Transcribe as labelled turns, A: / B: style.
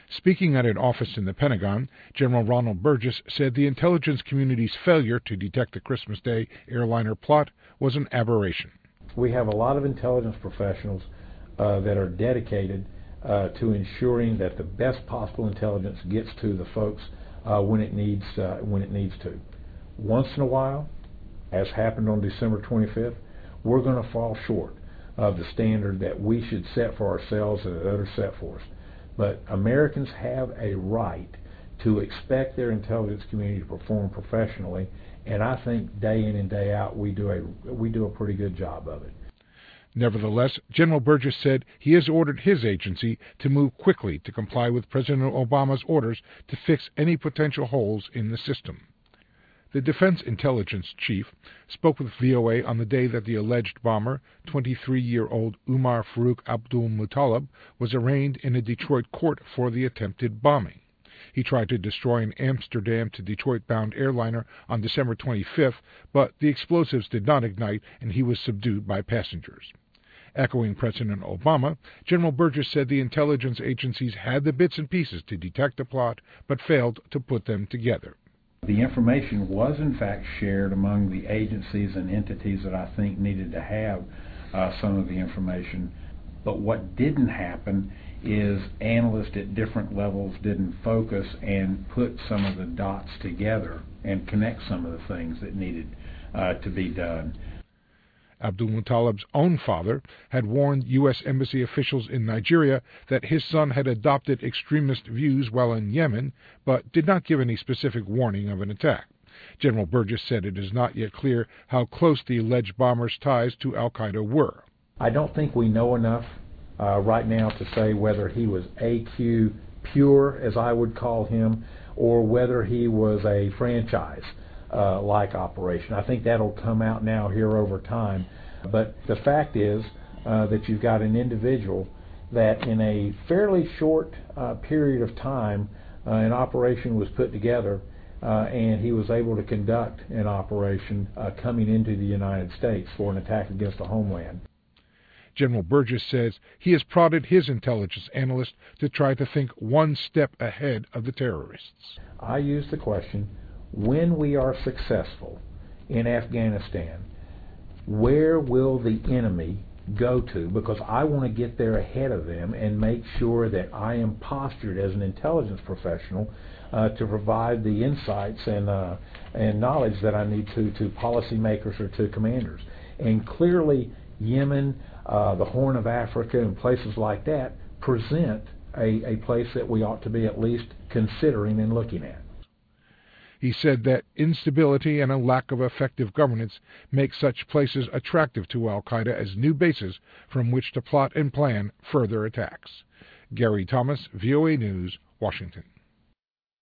A: Speaking at an office in the Pentagon, General Ronald Burgess said the intelligence community's failure to detect the Christmas Day airliner plot was an aberration.
B: We have a lot of intelligence professionals that are dedicated to ensuring that the best possible intelligence gets to the folks when it needs to. Once in a while, as happened on December 25th, we're going to fall short of the standard that we should set for ourselves and that others set for us. But Americans have a right to expect their intelligence community to perform professionally, and I think day in and day out we do a pretty good job of it.
A: Nevertheless, General Burgess said he has ordered his agency to move quickly to comply with President Obama's orders to fix any potential holes in the system. The Defense Intelligence Chief spoke with VOA on the day that the alleged bomber, 23-year-old Umar Farouk Abdul-Muttalib, was arraigned in a Detroit court for the attempted bombing. He tried to destroy an Amsterdam to Detroit-bound airliner on December 25th, but the explosives did not ignite and he was subdued by passengers. Echoing President Obama, General Burgess said the intelligence agencies had the bits and pieces to detect the plot, but failed to put them together.
B: The information was in fact shared among the agencies and entities that I think needed to have some of the information. But what didn't happen is analysts at different levels didn't focus and put some of the dots together and connect some of the things that needed to be done.
A: Abdul-Muttalib's own father had warned U.S. Embassy officials in Nigeria that his son had adopted extremist views while in Yemen, but did not give any specific warning of an attack. General Burgess said it is not yet clear how close the alleged bomber's ties to al-Qaeda were.
B: I don't think we know enough right now to say whether he was AQ pure, as I would call him, or whether he was a franchise like operation. I think that'll come out now here over time. But the fact is that you've got an individual that in a fairly short period of time an operation was put together and he was able to conduct an operation coming into the United States for an attack against the homeland.
A: General Burgess says he has prodded his intelligence analysts to try to think one step ahead of the terrorists.
B: I use the question, when we are successful in Afghanistan, where will the enemy go to? Because I want to get there ahead of them and make sure that I am postured as an intelligence professional to provide the insights and knowledge that I need to policymakers or to commanders. And clearly, Yemen, the Horn of Africa, and places like that present a place that we ought to be at least considering and looking at.
A: He said that instability and a lack of effective governance make such places attractive to al-Qaeda as new bases from which to plot and plan further attacks. Gary Thomas, VOA News, Washington.